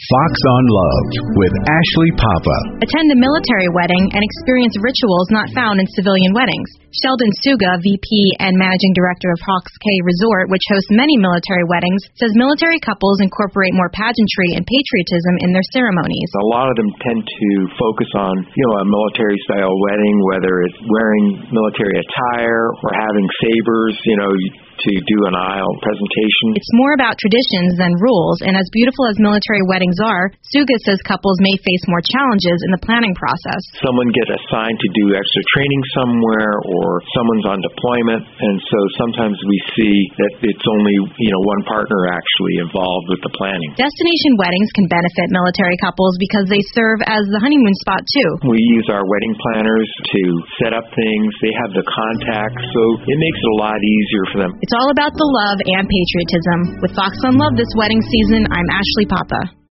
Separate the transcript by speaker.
Speaker 1: Fox on Love with Ashley Papa.
Speaker 2: Attend a military wedding and experience rituals not found in civilian weddings. Sheldon Suga, VP and Managing Director of Hawks Cay Resort, which hosts many military weddings, says military couples incorporate more pageantry and patriotism in their ceremonies.
Speaker 3: A lot of them tend to focus on, a military-style wedding, whether it's wearing military attire or having sabers, to do an aisle presentation.
Speaker 2: It's more about traditions than rules, and as beautiful as military weddings are, Suga says couples may face more challenges in the planning process.
Speaker 3: Someone gets assigned to do extra training somewhere, or someone's on deployment, and so sometimes we see that it's only, one partner actually involved with the planning.
Speaker 2: Destination weddings can benefit military couples because they serve as the honeymoon spot too.
Speaker 3: We use our wedding planners to set up things. They have the contacts, so it makes it a lot easier for them.
Speaker 2: It's all about the love and patriotism. With Fox on Love this wedding season, I'm Ashley Papa.